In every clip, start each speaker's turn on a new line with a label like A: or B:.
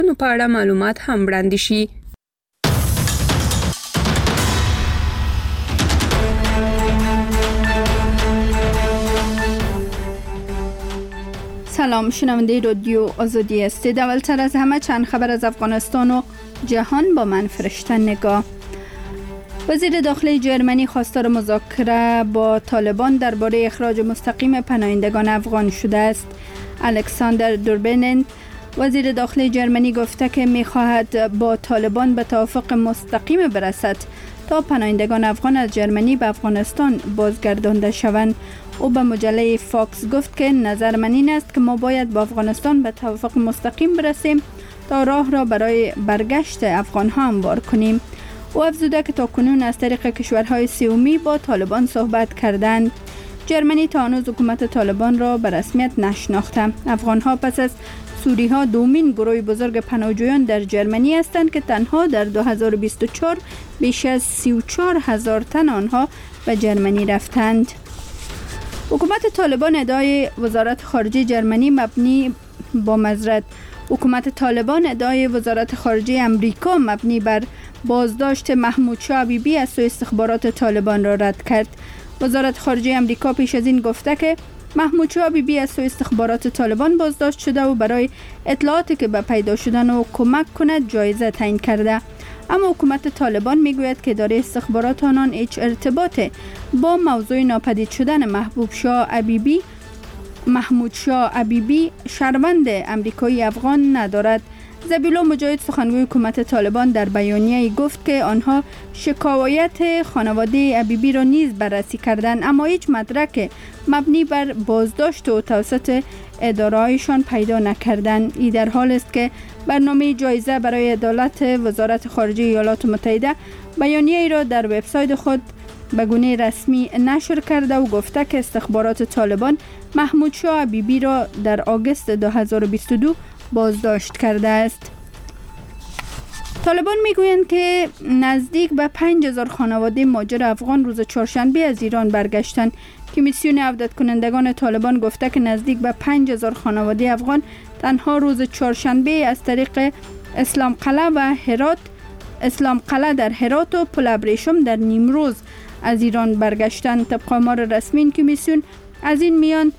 A: په اړه معلومات هم وړاندې شي.
B: سلام، شنونده رادیو آزادی هستید. اولتر از همه چند خبر از افغانستان و جهان با من فرشته نگاه. وزیر داخلی جرمنی خواستار مذاکره با طالبان درباره اخراج مستقیم پناهندگان افغان شده است. الکساندر دوربینن وزیر داخلی جرمنی گفته که می‌خواهد با طالبان به توافق مستقیم برسد تا پناهندگان افغان از جرمنی به افغانستان بازگردانده شوند. او به مجله فاکس گفت که نظر من این است که ما باید با افغانستان به توافق مستقیم برسیم تا راه را برای برگشت افغان‌ها هموار کنیم. او افزوده که تاکنون از طریق کشورهای سومی با طالبان صحبت کردند. جرمنی تا هنوز حکومت طالبان را به رسمیت نشناخته. افغان‌ها پس از سوری‌ها دومین گروه بزرگ پناهجویان در جرمنی هستند که تنها در 2024 بیش از 34,000 تن آنها به جرمنی رفتند. حکومت طالبان ادعای وزارت خارجه جرمنی امریکا مبنی بر بازداشت محمود شاه حبیبی از سوی استخبارات طالبان را رد کرد. وزارت خارجه امریکا پیش از این گفته که محمود شاه حبیبی از سوی استخبارات طالبان بازداشت شده و برای اطلاعاتی که به پیدا شدن او کمک کند جایزه تعیین کرده. اما حکومت طالبان میگوید که اداره استخبارات آنان هیچ ارتباط با موضوع ناپدید شدن محمود شاه حبیبی شهروند امریکایی افغان ندارد. ذبیحالله مجاهد سخنگوی حکومت طالبان در بیانیه‌ای گفت که آنها شکایت خانواده حبیبی را نیز بررسی کردند اما هیچ مدرک مبنی بر بازداشت و توسط اداره‌هایشان پیدا نکردند. این در حال است که برنامه جایزه برای عدالت وزارت خارجه ایالات متحده بیانیه‌ای را در وبسایت خود به گونه رسمی نشر کرده و گفته که استخبارات طالبان محمود شاه حبیبی را در آگوست 2022 بازداشت کرده است. طالبان میگویند که نزدیک به 5000 خانواده مهاجر افغان روز چهارشنبه از ایران برگشتند. کمیسیون عودت کنندگان طالبان گفته که نزدیک به 5000 خانواده افغان تنها روز چهارشنبه از طریق اسلام قلعه در هرات و پل ابریشم در نیمروز از ایران برگشتند. طبق آمار رسمی این کمیسیون از این میان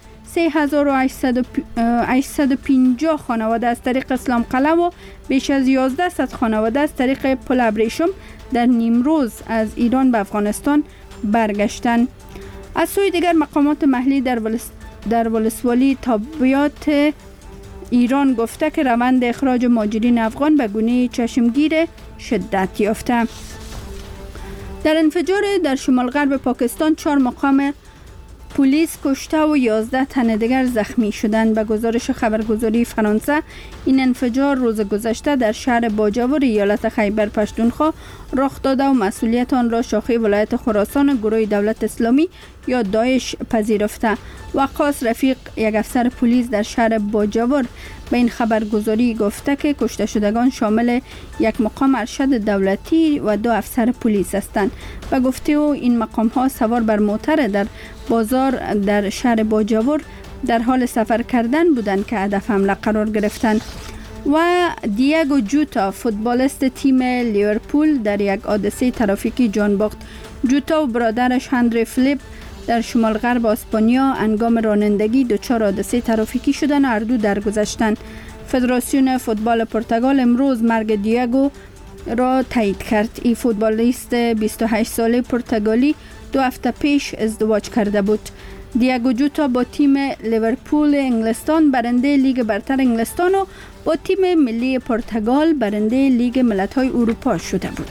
B: 3850 خانواده از طریق اسلام قلعه و بیش از 1100 خانواده از طریق پل ابریشم در نیمروز از ایران به افغانستان برگشتند. از سوی دیگر مقامات محلی در ولسوالی تابعیت ایران گفته که روند اخراج مهاجرین افغان به گونه چشمگیر شدت یافته. در انفجار در شمال غرب پاکستان 4 مقام پلیس کشته و 11 تن دیگر زخمی شدند. به گزارش خبرگزاری فرانسه این انفجار روز گذشته در شهر باجاور ایالت خیبر پختونخوا رخ داده و مسئولیت آن را شاخه ولایت خراسان گروه دولت اسلامی یا داعش پذیرفته. وقاص رفیق، یک افسر پلیس در شهر باجاور، به این خبرگزاری گفته که کشته شدگان شامل یک مقام ارشد دولتی و 2 افسر پلیس هستند. به گفته او این مقام ها سوار بر موتر در بازار در شهر باجاور در حال سفر کردن بودند که هدف حمله قرار گرفتند. و دیگو جوتا، فوتبالیست تیم لیورپول، در یک حادثه ترافیکی جان باخت. جوتا و برادرش هنری فلیپ در شمال غرب اسپانیا هنگام رانندگی دچار حادثه ترافیکی شدند و هر دو درگذشتند. فدراسیون فوتبال پرتغال امروز مرگ دیگو را تایید کرد. این فوتبالیست 28 ساله پرتغالی 2 هفته پیش ازدواج کرده بود. دیگو جوتا با تیم لیورپول انگلستان برنده لیگ برتر انگلستان و با تیم ملی پرتغال برنده لیگ ملت‌های اروپا شده بود.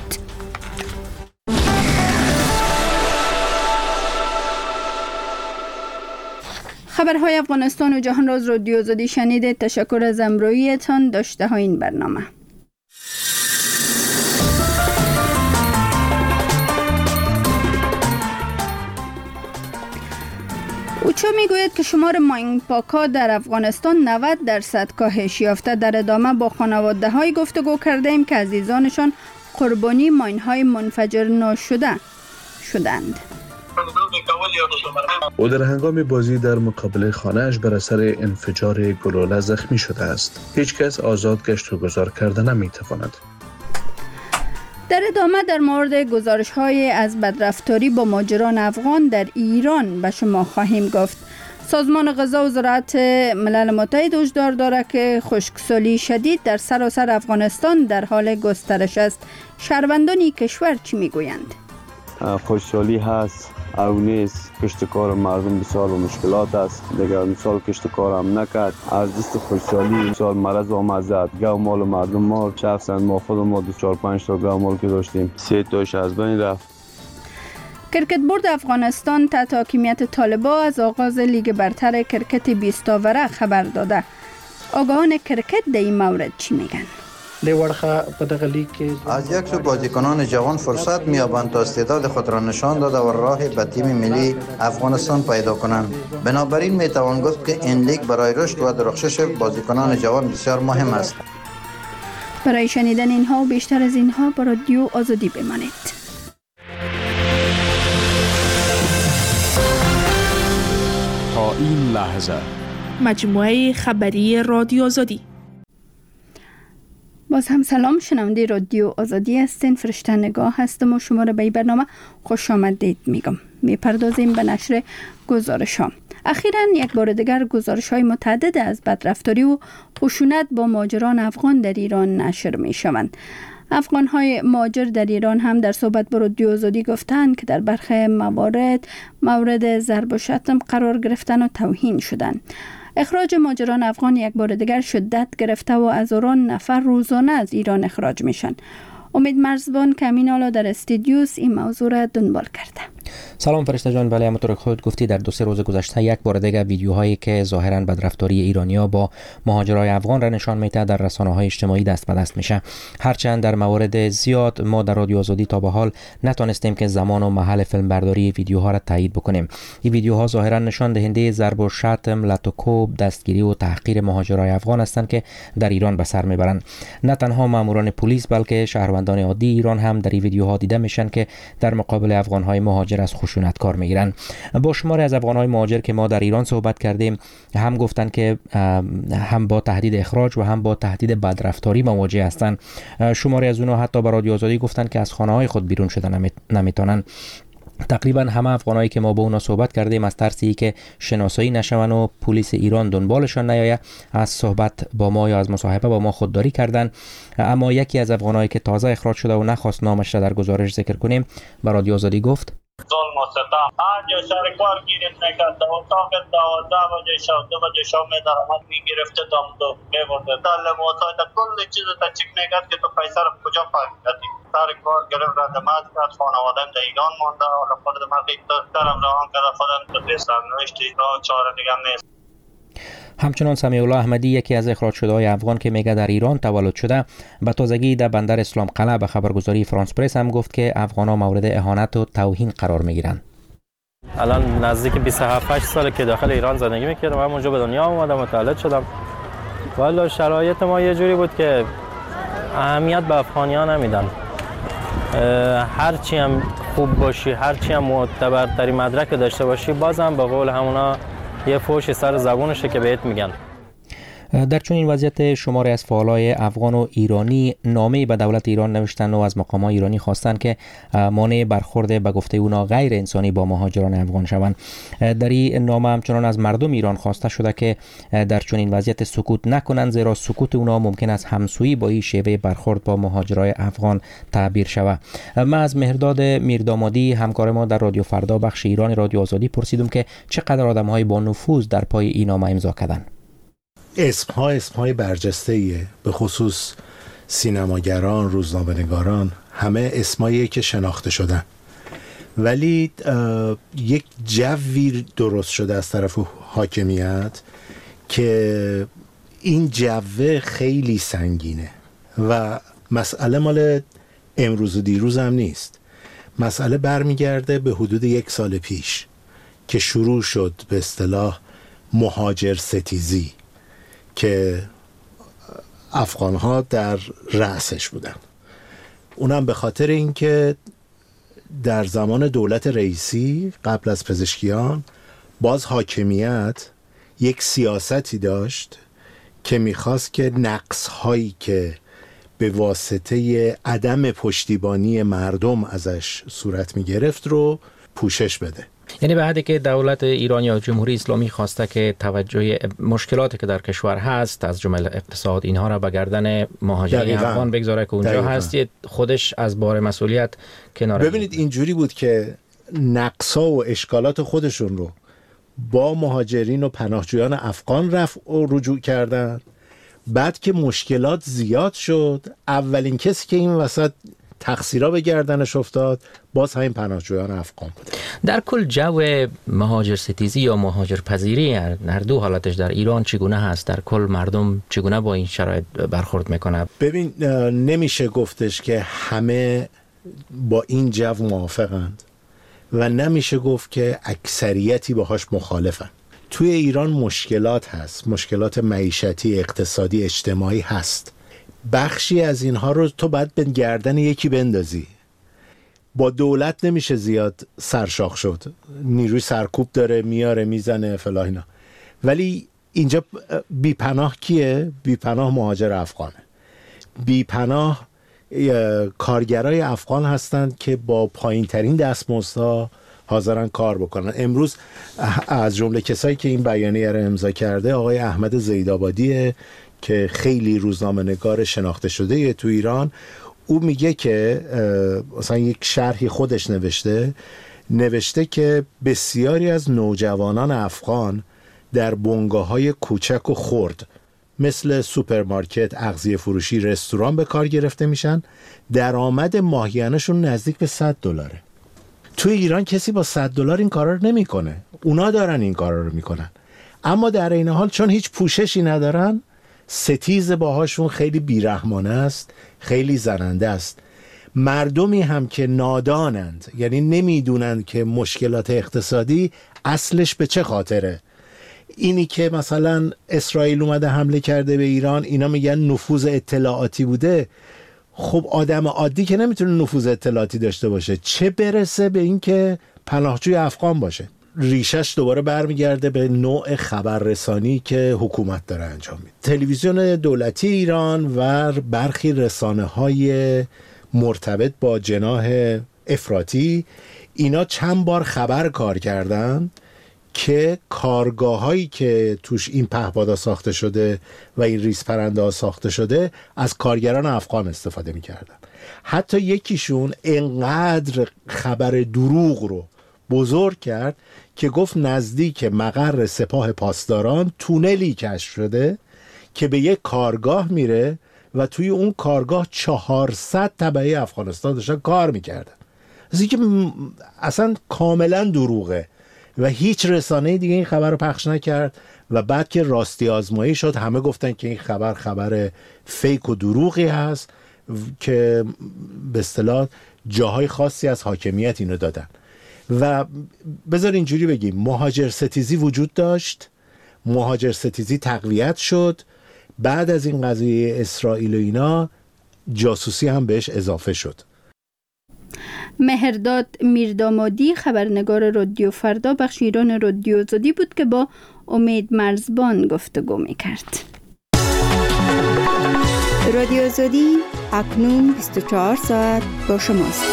B: خبرهای افغانستان و جهان را از رادیو آزادی شنیدید. تشکر از همراهیتان. داشته های این برنامه. اوچا میگوید که شمار ماین پاک‌ها در افغانستان 90% کاهش یافته. در ادامه با خانواده های گفتگو کرده ایم که عزیزانشان قربانی ماین های منفجر نشده شدند.
C: کول او در هنگام بازی در مقابل خانه‌اش بر اثر انفجار گلوله زخمی شده است. هیچ کس آزاد گشت و گذار کرده نمی‌تواند.
B: در ادامه در مورد گزارش‌های از بدرفتاری با مهاجران افغان در ایران به شما خواهیم گفت. سازمان غذا و زراعت ملل متحد هشدار دارد که خشکسالی شدید در سراسر افغانستان در حال گسترش است. شهروندان کشور چی میگویند؟
D: خشکسالی هست او نیست، کشتکار مردم بسیار و مشکلات است. دیگر مثال کشتکار هم نکرد، از دست خشکسالی مثال مرض آمد زد. گاو مال مردم ما شخصا ما خود ما 4-5 تا گاو مال که داشتیم 3 تاش از بین رفت.
B: کرکت بورد افغانستان تحت حاکمیت طالبان از آغاز لیگ برتر کرکت 20 اوره خبر داده. آگاهان کرکت در این مورد چی میگن؟
E: از یک سو بازیکنان جوان فرصت می‌یابند تا استعداد خود را نشان داده و راه به تیم ملی افغانستان پیدا کنند. بنابراین میتوان گفت که این لیگ برای رشد و درخشش بازیکنان جوان بسیار مهم است.
B: برای شنیدن اینها و بیشتر از اینها با رادیو آزادی بمانید.
F: تا این لحظه
A: مجموعه خبری رادیو آزادی.
B: باز هم سلام، شنونده رادیو آزادی هستین. فرشته نگاه هستم و شما را به این برنامه خوش آمدید میگم. میپردازیم به نشر گزارش ها. اخیراً یک بار دیگر گزارش های متعدد از بدرفتاری و خشونت با مهاجران افغان در ایران نشر می شوند. افغان های مهاجر در ایران هم در صحبت با رادیو آزادی گفتند که در برخی موارد مورد ضرب و شتم قرار گرفتن و توهین شدند. اخراج مهاجران افغان یک بار دیگر شدت گرفته و هزاران نفر روزانه از ایران اخراج میشن. امید مرزبان که امین حالا در استودیوس این موضوع را دنبال کرده.
G: سلام فرشته جان. بله، همونطور که خودت گفتی در 2-3 روز گذشته یک بار دیگه ویدیوهایی که ظاهرا بدرفتاری ایرانی‌ها با مهاجرای افغان را نشان میده در رسانه‌های اجتماعی دست به دست میشه. هرچند در موارد زیاد ما در رادیو آزادی تا به حال نتونستیم که زمان و محل فیلمبرداری ویدیوها را تایید بکنیم. این ویدیوها ظاهرا نشان دهنده ضرب و شتم، لط و کوب، دستگیری و تحقیر مهاجرای افغان هستند که در ایران به سر میبرند. نه تنها ماموران پلیس بلکه شهروندان عادی ایران هم در این ویدیوها دیده میشن که در مقابل افغان‌های مهاجر از خشونت کار میگیرن. با شماری از افغان‌های مهاجر که ما در ایران صحبت کردیم هم گفتن که هم با تهدید اخراج و هم با تهدید بدرفتاری مواجه هستند. شماری از اونها حتی به رادیو آزادی گفتن که از خانه‌های خود بیرون شدن نمیتونن. تقریبا همه افغانایی که ما با اونا صحبت کردیم از ترسی که شناسایی نشون و پلیس ایران دنبالشان نیاید از صحبت با ما یا از مصاحبه با ما خودداری کردن. اما یکی از افغانایی که تازه اخراج شده و نخواست نامش را در گزارش ذکر کنیم به رادیو آزادی گفت:
H: ظلم و ستم آنجا سرکار گیرت نکرد و اتاق 12 بجه شب 2 بجه شب می‌دارم میگرفته دامدو میبرده تعلیم و تا کل چیز تا چک میگرد که تو پیسه رو کجا فهمیدی. سرکار گرفت رندمات کرد، خانوادم در ایران مانده. حالا خود من طرف روان کرده خودم تو پیسم نوشتی راه چاره دیگه نیست.
G: همچنان سمیع الله احمدی یکی از اخراج شده‌های افغان که میگه در ایران تولد شده به تازگی در بندر اسلام قلعه به خبرگزاری فرانس پرس هم گفت که افغان‌ها مورد اهانت و توهین قرار میگیرن.
I: الان نزدیک 27 ساله که داخل ایران زندگی میکردم. من اونجا به دنیا اومدم، متولد شدم. والا شرایط ما یه جوری بود که اهمیت به افغانی‌ها نمیدن. هرچی هم خوب باشی، هرچی هم معتبرترین مدرک داشته باشی، بازم به قول همونا یه فوش سر زبونشه که بهت میگن.
G: در چنین وضعیت شماری از فعالای افغان و ایرانی نامه‌ای به دولت ایران نوشتند و از مقامات ایرانی خواستند که مانع برخورد به گفته اونا غیر انسانی با مهاجران افغان شوند. در این نامه همچنان از مردم ایران خواسته شده که در چنین وضعیت سکوت نکنند، زیرا سکوت اونا ممکن است همسویی با این شیوه برخورد با مهاجرای افغان تعبیر شود. من از مهرداد میردامادی همکار ما در رادیو فردا بخش ایران رادیو آزادی پرسیدم که چقدر آدم‌های با نفوذ در پای این نامه امضا کردند.
J: اسمهای برجسته‌ایه، به خصوص سینماگران، روزنامه‌نگاران، همه اسمایی که شناخته شدن، ولی یک جوی درست شده از طرف حاکمیت که این جوه خیلی سنگینه و مسئله مال امروز و دیروز هم نیست. مسئله برمیگرده به حدود 1 سال پیش که شروع شد به اصطلاح مهاجر ستیزی که افغان‌ها در رأسش بودن. اونم به خاطر اینکه در زمان دولت رئیسی قبل از پزشکیان باز حاکمیت یک سیاستی داشت که میخواست که نقص هایی که به واسطه عدم پشتیبانی مردم ازش صورت میگرفت رو پوشش بده.
G: یعنی به حدی که دولت ایران یا جمهوری اسلامی خواسته که توجه مشکلاتی که در کشور هست از جمله اقتصاد اینها را به گردن مهاجرین افغان بگذاره که اونجا هست، خودش از بار مسئولیت کنار.
J: ببینید اینجوری بود که نقصا و اشکالات خودشون رو با مهاجرین و پناهجویان افغان رجوع کردن. بعد که مشکلات زیاد شد، اولین کسی که این وسط تقصیرها به گردنش افتاد باز همین پناهجویان افغان بود.
G: در کل جو مهاجر ستیزی یا مهاجر پذیری هر دو حالتش در ایران چگونه هست؟ در کل مردم چگونه با این شرایط برخورد میکنه؟
J: ببین نمیشه گفتش که همه با این جو موافقند و نمیشه گفت که اکثریتی باهاش مخالفن. توی ایران مشکلات هست، مشکلات معیشتی، اقتصادی، اجتماعی هست. بخشی از اینها رو تو باید به گردن یکی بندازی. با دولت نمیشه زیاد سرشاخ شد، نیروی سرکوب داره، میاره میزنه فلا اینا. ولی اینجا بیپناه کیه؟ بیپناه مهاجر افغانه. بیپناه کارگرای افغان هستند که با پایین ترین دستمزدها حاضرن کار بکنن. امروز از جمله کسایی که این بیانیه رو امضا کرده آقای احمد زیدآبادیه که خیلی روزنامه‌نگار شناخته شده تو ایران. او میگه که مثلا یک شرحی خودش نوشته که بسیاری از نوجوانان افغان در بنگاه‌های کوچک و خرد مثل سوپرمارکت، اغذیه فروشی، رستوران به کار گرفته میشن. درآمد ماهیانه‌شون نزدیک به $100. توی ایران کسی با $100 این کارا رو نمیکنه. اونا دارن این کارا رو میکنن. اما در این حال چون هیچ پوششی ندارن، ستیز باهاشون خیلی بیرحمانه است، خیلی زننده است. مردمی هم که نادانند، یعنی نمیدونند که مشکلات اقتصادی اصلش به چه خاطره. اینی که مثلا اسرائیل اومده حمله کرده به ایران، اینا میگن نفوذ اطلاعاتی بوده. خب آدم عادی که نمیتونه نفوذ اطلاعاتی داشته باشه، چه برسه به این که پناهجوی افغان باشه. ریشش دوباره برمیگرده به نوع خبررسانی که حکومت داره انجام میده. تلویزیون دولتی ایران و برخی رسانه‌های مرتبط با جناح افراطی اینا چند بار خبر کار کردن که کارگاه‌هایی که توش این پهپادها ساخته شده و این ریزپرنده‌ها ساخته شده از کارگران افغان استفاده می‌کردن. حتی یکیشون انقدر خبر دروغ رو بزرگ کرد که گفت نزدیک مقر سپاه پاسداران تونلی کشف شده که به یک کارگاه میره و توی اون کارگاه 400 تبعه افغانستان داشتن کار میکردن. از اینکه اصلا کاملا دروغه و هیچ رسانه دیگه این خبر رو پخش نکرد و بعد که راستی آزمایی شد همه گفتن که این خبر فیک و دروغی هست که به اصطلاح جاهای خاصی از حاکمیت اینو دادن. و بذار اینجوری بگیم مهاجر ستیزی وجود داشت، مهاجر ستیزی تقویت شد، بعد از این قضیه اسرائیل و اینا جاسوسی هم بهش اضافه شد.
B: مهرداد میردامادی خبرنگار رادیو فردا بخش ایران رادیو آزادی بود که با امید مرزبان گفتگو میکرد.
K: رادیو آزادی اکنون 24 ساعت با شماست.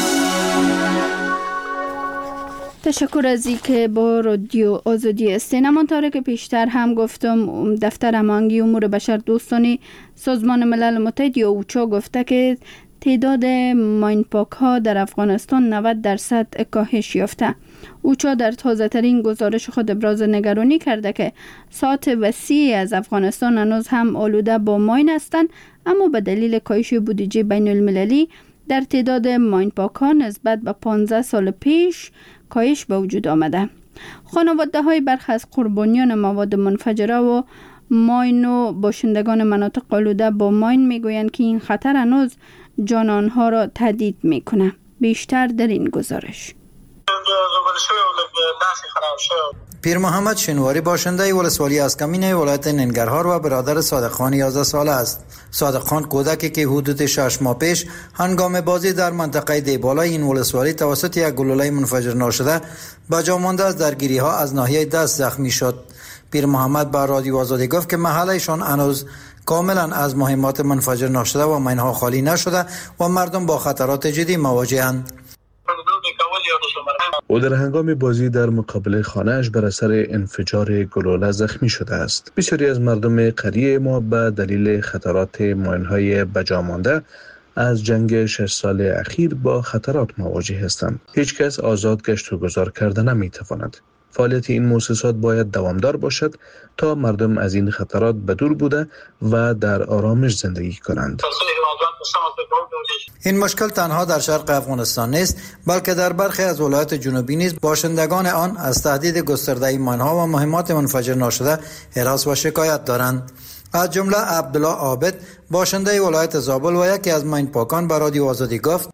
B: تشکر از اینکه با رادیو آزادی هستین. همانطور که پیشتر هم گفتم دفتر هماهنگی امور بشر دوستانه سازمان ملل متحد یا اوچا گفته که تعداد ماینپاک ها در افغانستان 90% کاهش یافته. اوچا در تازه ترین گزارش خود ابراز نگرانی کرده که ساحت وسیعی از افغانستان هنوز هم آلوده با ماین هستند، اما به دلیل کاهش بودجه بین المللی در تعداد ماینپاک ها نسبت به 15 سال پیش کاهش به وجود آمده. خانواده های برخی از قربانیان مواد منفجره و ماین و باشندگان مناطق آلوده با ماین میگویند که این خطر هنوز جان آنها را تهدید میکنه. بیشتر در این گزارش.
H: زوبر شوی و داسې خراب شو.
E: پیر محمد شنواری باشنده ولسوالی اسکمین ولایت ننگرهار و برادر صادق خان 11 ساله است. صادق خان کودکی که حدود 6 ماه پیش هنگام بازی در منطقه دیبالای این ولسوالی توسط یک گلوله منفجر ناشده به جا مانده از درگیری ها از ناحیه دست زخمی شد. پیر محمد به رادیو آزادی گفت که محلشان هنوز کاملا از مهمات منفجر ناشده و مینها خالی نشده و مردم با خطرات جدی مواجه‌اند.
C: او در هنگام بازی در مقابل خانه‌اش بر اثر انفجار گلوله زخمی شده است. بسیاری از مردم قریه ما به دلیل خطرات ماین‌های بجا مانده از جنگ 6 سال اخیر با خطرات مواجه هستند. هیچ کس آزاد گشت و گذار کرده نمی‌تواند. فعالیت این مؤسسات باید دوامدار باشد تا مردم از این خطرات به دور بوده و در آرامش زندگی کنند.
E: این مشکل تنها در شرق افغانستان نیست، بلکه در برخی از ولایات جنوبی نیز باشندگان آن از تهدید گسترده ماین‌ها و مهمات منفجر ناشده هراس و شکایت دارند. از جمله عبدالله عابد باشنده ولایت زابل و یکی از ماین پاکان به رادیو آزادی گفت: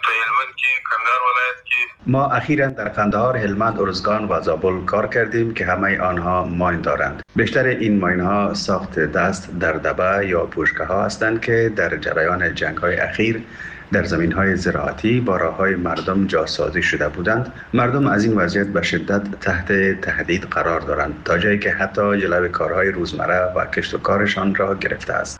L: ما اخیراً در قندهار، هلمند، ارزگان و زابل کار کردیم که همه آنها ماین دارند. بیشتر این ماین ها ساخت دست در دبه یا پوشکه ها هستند که در جریان جنگ های اخیر در زمین های زراعتی با راه های مردم جاسازی شده بودند. مردم از این وضعیت به شدت تحت تهدید قرار دارند تا جایی که حتی جلوی کارهای روزمره و کشت و کارشان را گرفته است.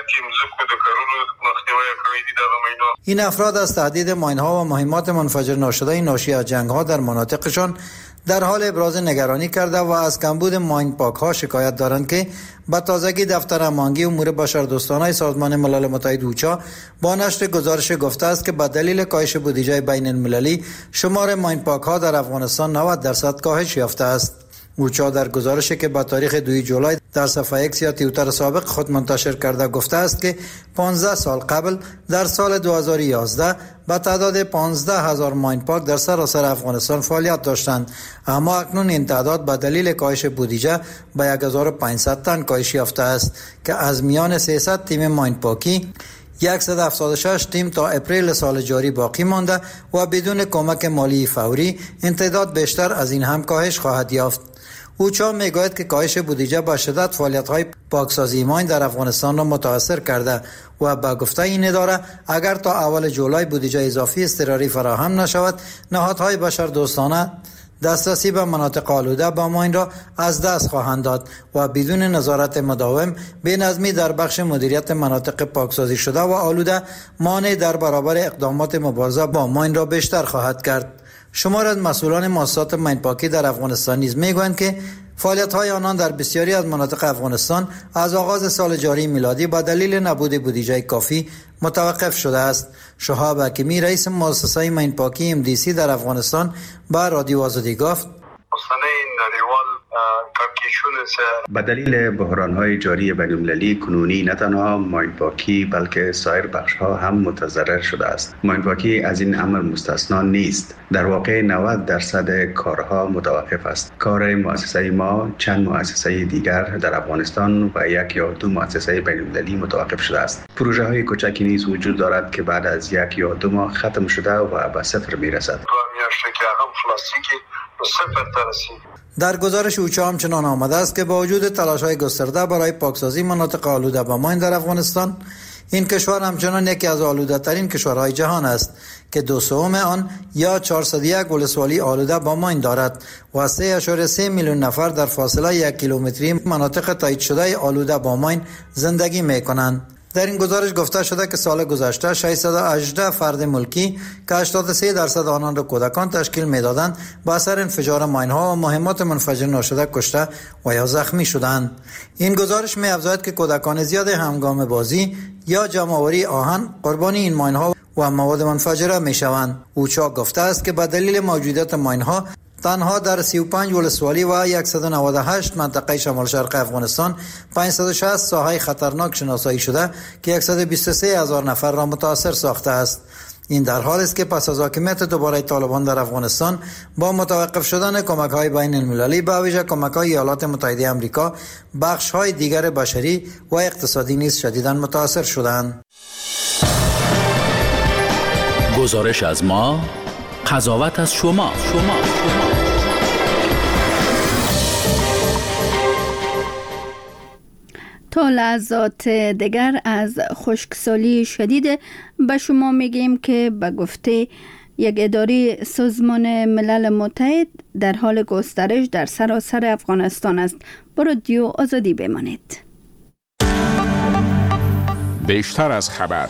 E: این افراد از تهدید ماین‌ها و مهمات منفجر ناشده ناشی از جنگ‌ها در مناطقشان در حال ابراز نگرانی کرده و از کمبود ماین پاک‌ها شکایت دارند که به تازگی دفتر امانگی امور بشردوستانه سازمان ملل متحد اوچا با نشر گزارش گفته است که به دلیل کاهش بودجه بین المللی شمار ماین پاک‌ها در افغانستان 90% کاهش یافته است. اوچا در گزارشی که با تاریخ 2 جولای در صفحه ایکس یا توییتر سابق خود منتشر کرده گفته است که 15 سال قبل در سال 2011 به تعداد 15,000 ماین پاک در سراسر افغانستان فعالیت داشتند، اما اکنون این تعداد به دلیل کاهش بودجه به 1500 تن کاهش یافته است که از میان 300 تیم ماین پاکی 176 تیم تا اپریل سال جاری باقی مانده و بدون کمک مالی فوری این تعداد بیشتر از این هم کاهش خواهد یافت. اوچا میگوید که کاهش بودجه با شدت فعالیت‌های پاکسازی ماین در افغانستان را متاثر کرده و با گفته این اداره اگر تا اول جولای بودجه اضافی اضطراری فراهم نشود، نهادهای بشردوستانه دسترسی به مناطق آلوده با ماین را از دست خواهند داد و بدون نظارت مداوم بی‌نظمی در بخش مدیریت مناطق پاکسازی شده و آلوده مانع در برابر اقدامات مبارزه با ماین را بیشتر خواهد کرد. شمار از مسئولان مؤسسات ماین پاکی در افغانستان نیز میگویند که فعالیت‌های آنان در بسیاری از مناطق افغانستان از آغاز سال جاری میلادی با دلیل نبود بودجه کافی متوقف شده است. شهاب حکیمی رئیس مؤسسه ماین پاکی MDC در افغانستان با رادیو آزادی گفت:
L: به دلیل بحران‌های جاری بین‌المللی کنونی نه تنها ماین پاکی بلکه سایر بخش‌ها هم متضرر شده است. ماین پاکی از این امر مستثنا نیست. در واقع 90% کارها متوقف است. کار مؤسسه ما چند مؤسسه دیگر در افغانستان و 1 یا 2 مؤسسه بین‌المللی متوقف شده است. پروژه‌های کوچکی نیز وجود دارد که بعد از 1 یا 2 ماه ختم شده و به صفر می‌رسد. در گزارش اوچا همچنان آمده است که با وجود تلاش‌های گسترده برای پاکسازی مناطق آلوده با ماین در افغانستان، این کشور همچنان یکی از آلوده ترین کشورهای جهان است که 2/3 آن یا 401 ولسوالی آلوده با ماین دارد و 3.3 میلیون نفر در فاصله 1 کیلومتری مناطق تایید شده آلوده با ماین زندگی می‌کنند. در این گزارش گفته شده که سال گذشته 618 فرد ملکی که 83% آنان را کودکان تشکیل می‌دادند با اثر انفجار ماین‌ها و مهمات منفجر ناشده کشته و یا زخمی شدند. این گزارش می‌افزاید که کودکان زیاد هنگام بازی یا جمع‌آوری آهن قربانی این ماین‌ها و مواد منفجره می‌شوند. اوچا گفته است که به دلیل موجودیت ماین‌ها تنها در 35 ولسوالی و 198 منطقه شمال شرق افغانستان 560 ساحه خطرناک شناسایی شده که 123,000 نفر را متاثر ساخته است. این در حالی است که پس از حاکمیت دوباره طالبان در افغانستان با متوقف شدن کمک‌های بین المللی به ویژه کمک‌های ایالات متحده آمریکا، بخش‌های دیگر بشری و اقتصادی نیز شدیداً متاثر شدند.
F: گزارش از ما قضاوت از شما.
B: تا لحظات دیگر از خشکسالی شدید به شما میگیم که به گفته یک اداره سازمان ملل متحد در حال گسترش در سراسر افغانستان است. با رادیو آزادی بمانید.
F: بیشتر از خبر.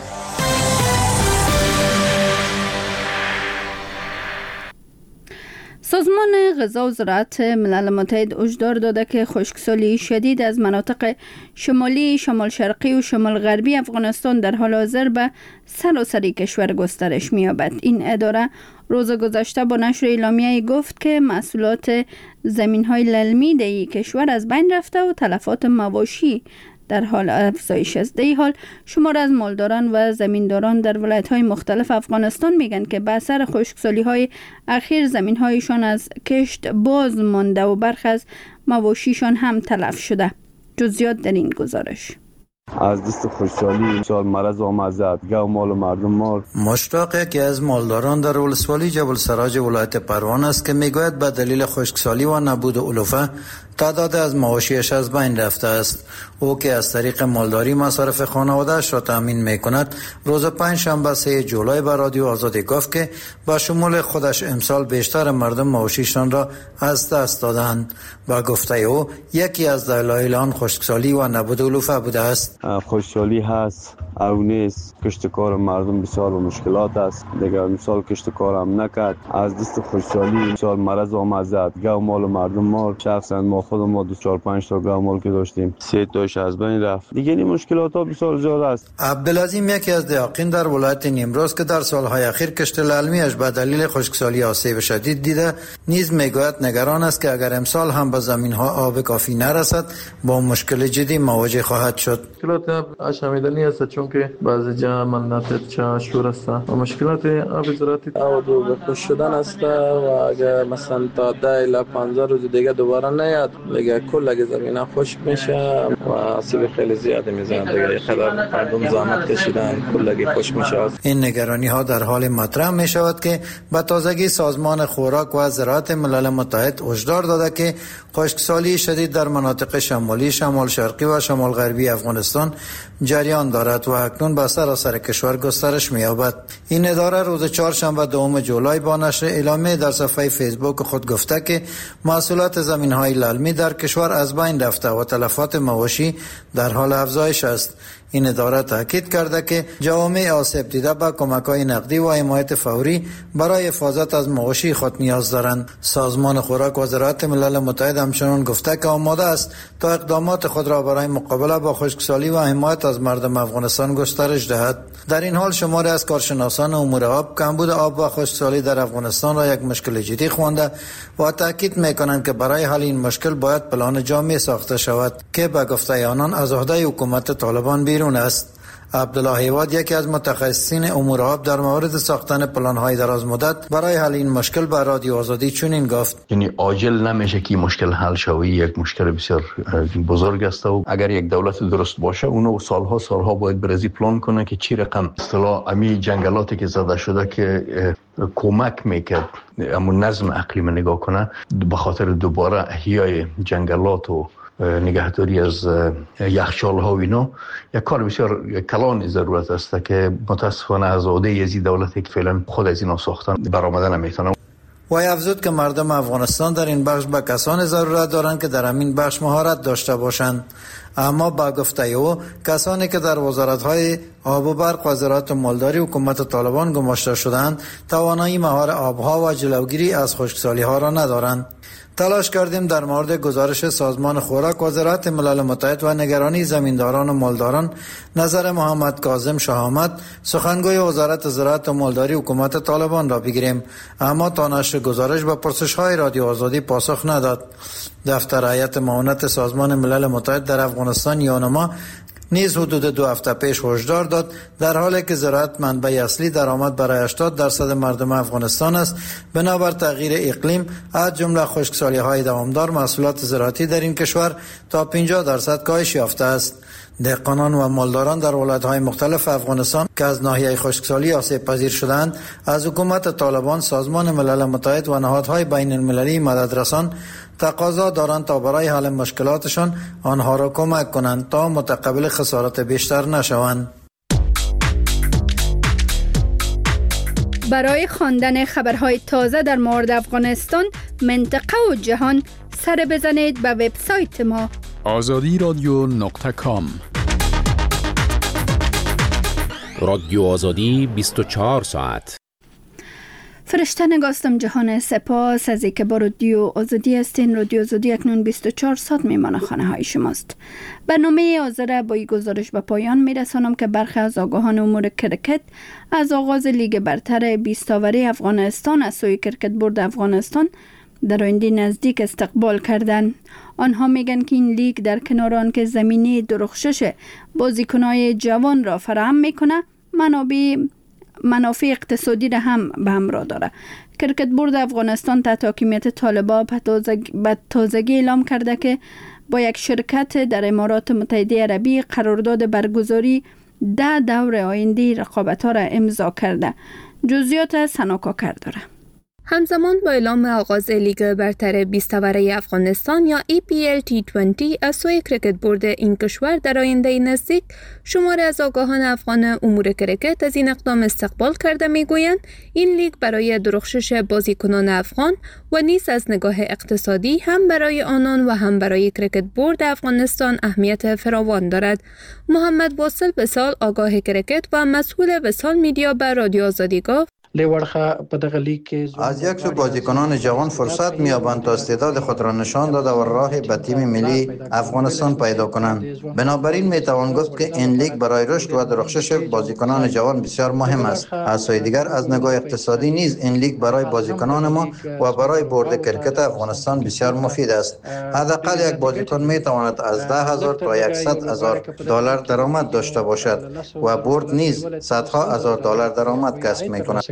B: سازمان غذا و زراعت ملل متحد هشدار داده که خشکسالی شدید از مناطق شمالی، شمال شرقی و شمال غربی افغانستان در حال حاضر به سراسری کشور گسترش می‌یابد. این اداره روز گذشته با نشر اعلامیه گفت که محصولات زمین‌های للمی در این کشور از بین رفته و تلفات مواشی در حال افزایش است. در این حال شمار از مالداران و زمینداران در ولایت‌های مختلف افغانستان میگن که به اثر خشکسالی‌های اخیر زمین‌هایشان از کشت باز مانده و برخی از مواشیشان هم تلف شده. جزئیات در این گزارش.
D: از دست خوشحالی سال مرض آمد زد گاو مال و مردم مال.
L: مشتاق که از مالداران در ولسوالی جبل سراج ولایت پروان است که میگوید به دلیل خشکسالی و نبود علوفه تعداد از مواشیش از بین رفته است. او که از طریق مالداری مصارف خانواده‌اش را تامین میکند روز پنجشنبه 3 جولای به رادیو آزادی گفت که با شمول خودش امسال بیشتر مردم مواشیشان را از دست دادند. با گفته او یکی از دلایل آن خشکسالی و نبود علوفه بوده است.
D: خوشحالی هست او نیست، کشتکار مردم بسیار و مشکلات است. دیگر مثال کشتکار هم نکرد، از دست خوشحالی مثال مرض آمد زد گاو مال و مردم مال. شخصا ما خودم ما 4-5 تا گاو مال که داشتیم 3 تاش از بین رفت. دیگر این مشکلات ها بسیار زیاد است.
L: عبدالعظیم یکی از دیاقین در ولایت نیمروز که در سالهای اخیر کشت للمیش به دلیل خشکسالی آسیب شدید دیده نیز میگوید نگران است که اگر امسال هم به زمین‌ها آب کافی نرسد با مشکل جدی مواجه خواهد شد.
M: مشکلات آشامیدنی است چون که بعضی جا مناطق چا شور است و مشکلات آب زراعتی آب خشک شدن است و اگر مثلا تا 10 الی 15 روز دیگه دوباره نیاد دیگه کل زمین خشک میشه و آسیب خیلی زیاد میزنه دیگه. خدای مردم زحمت کشیدن کل خشک میشه.
L: این نگرانی ها در حال مطرح می شود که به تازگی سازمان خوراک و زراعت ملل متحد هشدار داده که خشکسالی شدید در مناطق شمالی، شمال شرقی و شمال غربی افغانستان جریان دارد و اکنون به سراسر کشور گسترش می‌یابد. این اداره روز چهارشنبه 2 جولای با نشر اعلامیه در صفحه فیسبوک خود گفته که محصولات زمین‌های للمی در کشور از بین رفته و تلفات مواشی در حال افزایش است. این اداره تاکید کرده که جوامع آسیب دیده به کمک‌های نقدی و حمایت فوری برای حفاظت از مواشی خود نیاز دارند. سازمان خوراک و زراعت ملل متحد همچنین گفته که آماده است تا اقدامات خود را برای مقابله با خشکسالی و حمایت از مردم افغانستان گسترش دهد. در این حال شماری از کارشناسان امور آب کمبود آب و خشکسالی در افغانستان را یک مشکل جدی خوانده و تاکید می‌کنند که برای حل این مشکل باید پلان جامع ساخته شود که به گفته آنان از عهده حکومت طالبان بیرون است. عبدالله هیواد یکی از متخصصین امور آب در مورد ساختن پلان‌های دراز مدت برای حل این مشکل به رادیو آزادی چنین گفت:
N: یعنی عاجل نمیشه که مشکل حل شوی، یک مشکل بسیار بزرگ است و اگر یک دولت درست باشه اونو سالها باید برزی پلان کنه که چی رقم اصطلاح امی جنگلاتی که زده شده که کمک میکرد اما نظم اقلیم نگاه کنه به خاطر دوباره احیای جنگلات و نگهداری از یخچال ها و اینا یک کار بسیار کلان ضرورت است که متاسفانه از عهده یزی دولتی که فعلا خود از اینا ساختن برآمده نمیتونه.
L: و افزود که مردم افغانستان در این بخش به کسان ضرورت دارند که در همین بخش مهارت داشته باشند. اما با گفته او کسانی که در وزارت‌های آب و برق و زراعت و مالداری حکومت طالبان گماشته شدند توانایی مهار آبها و جلوگیری از خشکسالی‌ها را ندارند. تلاش کردیم در مورد گزارش سازمان خوراک و زراعت ملل متحد و نگرانی زمینداران و مالداران نظر محمد کاظم شهامت سخنگوی وزارت زراعت و مالداری حکومت طالبان را بگیریم، اما تا نشر گزارش به پرسش‌های رادیو آزادی پاسخ نداد. دفتر هیئت معاونت سازمان ملل متحد در افغانستان یونما نیز حدود 2 هفته پیش هشدار داد در حالی که زراعت منبع اصلی درآمد برای 80% مردم افغانستان است، بنابر تغییر اقلیم از جمله خشکسالی‌های دوامدار محصولات زراعتی در این کشور تا 50% کاهش یافته است. دهقانان و مالداران در ولایت‌های مختلف افغانستان که از ناحیه خشکسالی آسیب پذیر شدند از حکومت طالبان، سازمان ملل متحد و نهادهای بین المللی مددرسان تقاضا دارند تا برای حل مشکلاتشان آنها را کمک کنند تا متقبل خسارت بیشتر نشوند.
B: برای خواندن خبرهای تازه در مورد افغانستان، منطقه و جهان سر بزنید به وبسایت ما
F: azadiradyo.com.
O: رادیو آزادی 24 ساعت.
B: فرشته نگاستم جهان، سپاس از اینکه با رادیو آزادی هستین. رادیو آزادی اکنون 24 ساعت میمان خانه های شماست. برنامه آزاده با این گزارش به پایان میرسانم که برخی از آگاهان امور کرکت از آغاز لیگ برتر 20 اوری افغانستان از سوی کرکت بورد افغانستان در آینده نزدیک استقبال کردند. آنها میگن که این لیگ در کنار آن که زمینه درخشش بازیکنای جوان را فراهم میکنه، منافع اقتصادی را هم به همراه داره. کرکت بورد افغانستان تحت حاکمیت طالبان به تازگی اعلام کرده که با یک شرکت در امارات متحده عربی قرارداد برگزاری 10 دور آینده رقابت‌ها را امضا کرده. جزئیات سناکاکر داره.
P: همزمان با اعلام آغاز لیگ برتر 20 اوره افغانستان یا EPL T20 از سوی کرکت بورد این کشور در آینده نزدیک، شماری از آگاهان افغان امور کرکت از این اقدام استقبال کرده میگویند این لیگ برای درخشش بازیکنان افغان و نیز از نگاه اقتصادی هم برای آنان و هم برای کرکت بورد افغانستان اهمیت فراوان دارد. محمد واصل بسال، آگاه کرکت و مسئول بسال میدیا به رادیو آزادی گفت:
E: از یک سو بازیکنان جوان فرصت می‌یابند تا استعداد خود را نشان داده و راه به تیم ملی افغانستان پیدا کنند. بنابراین میتوان گفت که این لیگ برای رشد و درخشش بازیکنان جوان بسیار مهم است. از سوی دیگر از نگاه اقتصادی نیز این لیگ برای بازیکنان ما و برای بورد کرکت افغانستان بسیار مفید است. حداقل یک بازیکن میتواند از 10,000 تا 100,000 دلار درآمد داشته باشد و بورد نیز صدها هزار دلار درآمد کسب می‌کند.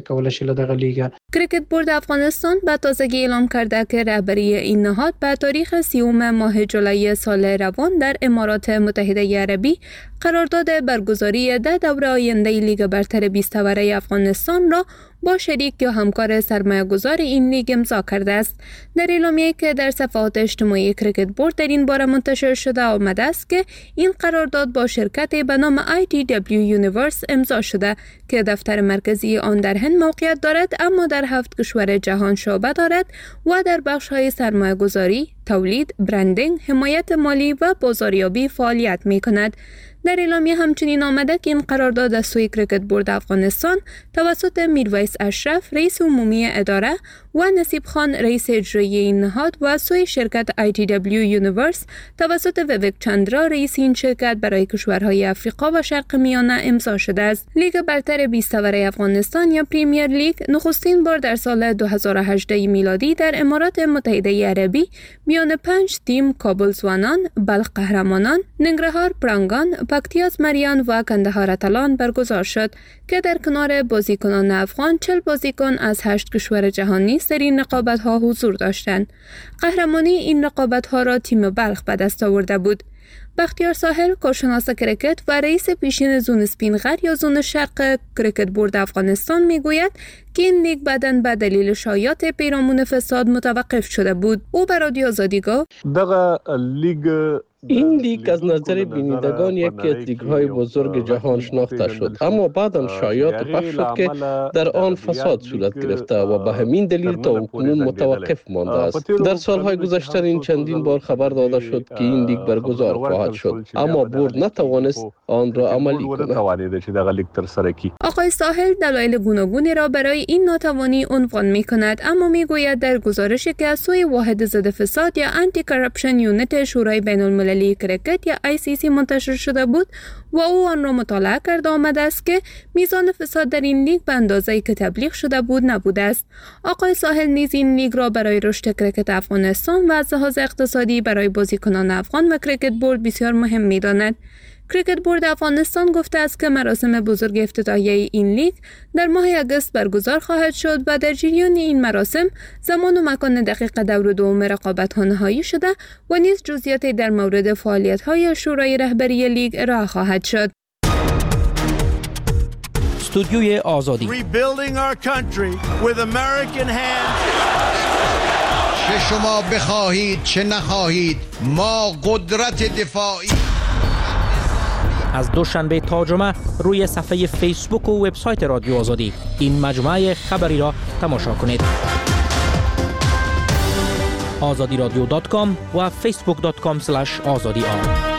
P: کرکت بورد افغانستان به تازگی اعلام کرده که رهبری این نهاد به تاریخ 30 ماه جولای سال روان در امارات متحده عربی قرارداد برگزاری 10 دوره آینده لیگ برتر 20 اوره افغانستان را با شریک یا همکار سرمایه‌گذار این لیگ امضا کرده است. در اعلامیه‌ای که در صفحات اجتماعی کرکت بورد در این باره منتشر شده آمده است که این قرارداد با شرکتی به نام ITW یونیورس امضا شده که دفتر مرکزی آن در هند موقعیت دارد، اما در 7 کشور جهان شعبه دارد و در بخش‌های سرمایه‌گذاری، تولید، برندینگ، حمایت مالی و بازاریابی فعالیت می‌کند. در اعلامیه همچنین آمده که این قرارداد از سوی کرکت بورد افغانستان توسط میرویس اشرف رئیس عمومی اداره و نصیب خان رئیس اجرایی این نهاد و از سوی شرکت ITW یونیورس توسط ویوک چندرا رئیس این شرکت برای کشورهای افریقا و شرق میانه امضا شده است. لیگ برتر 20 اوره افغانستان یا پریمیر لیگ نخستین بار در سال 2018 میلادی در امارات متحده عربی میان 5 تیم کابل زوانان، بلخ قهرمانان، ننگرهار پرانگان، پکتیاز مریان و کندهار اتلان برگزار شد که در کنار بازیکنان افغان 40 بازیکن از 8 کشور جهان نیز در این رقابت‌ها حضور داشتند. قهرمانی این رقابت‌ها را تیم بلخ به دست آورده بود. بختیار ساحل، کارشناس کرکت و رئیس پیشین زون اسپینغر یا زون شرق کرکت بورد افغانستان میگوید که این لیگ بعداً به دلیل شایعات پیرامون فساد متوقف شده بود. او به رادیو آزادی گفت:
Q: این لیگ از نظر بینندگان یکی از لیگ‌های بزرگ جهان شناخته شد، اما بعداً شایعات پخش شد که در آن فساد صورت گرفته و به همین دلیل تا اکنون متوقف مانده است. در سالهای گذشته این چندین بار خبر داده شد که این لیگ برگزار خواهد شد، اما بورد نتوانست آن را عملی کند.
P: آقای ساحل دلایل گوناگونی را برای این ناتوانی عنوان می‌کند، اما میگوید در گزارشی که از سوی واحد ضد فساد یا آنتی کراپشن یونیت شورای بین‌المللی کرکت یا ICC منتشر شده بود و او آن را مطالعه کرده آمده است که میزان فساد در این لیگ به اندازه‌ای که تبلیغ شده بود نبوده است. آقای ساحل نیز این لیگ را برای رشد کرکت افغانستان و از لحاظ اقتصادی برای بازیکنان افغان و کرکت بورد بسیار مهم می‌داند. کریکت بورد افغانستان گفته است که مراسم بزرگ افتتاحیه این لیگ در ماه اگست برگزار خواهد شد و در جریان این مراسم زمان و مکان دقیق دور و دوم رقابت‌ها نهایی شده و نیز جزئیاتی در مورد فعالیت‌های شورای رهبری لیگ ارائه خواهد شد.
G: استودیوی آزادی.
R: چه شما بخواهید چه نخواهید ما قدرت دفاعی.
G: از دوشنبه تا جمعه روی صفحه فیسبوک و وبسایت رادیو آزادی این مجموعه خبری را تماشا کنید. azadiradyo.com و facebook.com/azadi